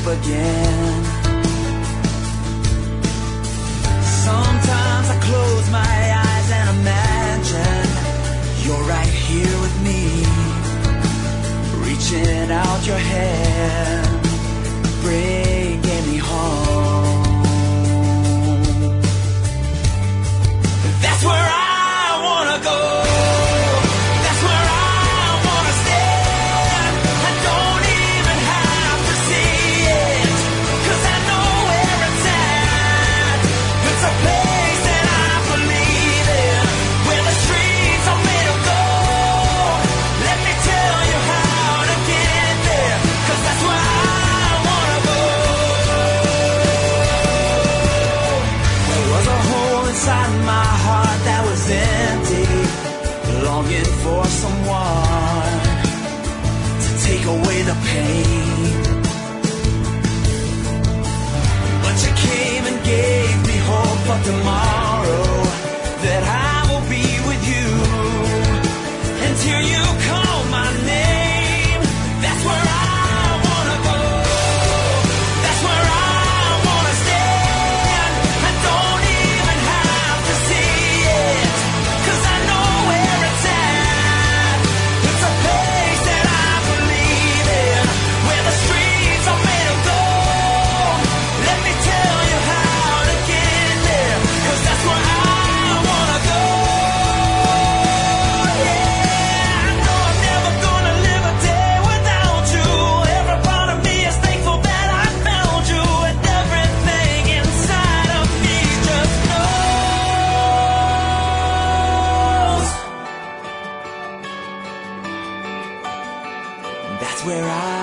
again. Sometimes I close my eyes and imagine you're right here with me, reaching out your hand, bringing me home. That's where I wanna go. That's where I wanna stand. I don't even have to see it, 'cause I know where it's at. It's a place that I believe in, where the streets are made of gold. Let me tell you how to get there, 'cause that's where I wanna go. There was a hole inside my heart that was empty, longing for someone to take away the pain. But you came and gave me hope for tomorrow, that I will be with you until you call my name. That's where I wanna go. That's where I wanna stand. I don't even have to see it, 'cause I know where it's at. It's a place that I believe in, where the streets are made of gold. Let me tell you how to get there, 'cause that's where I wanna go. Yeah, I know I'm never gonna live a day without you. Every part of me is thankful that I found you, and everything inside of me just knows. That's where I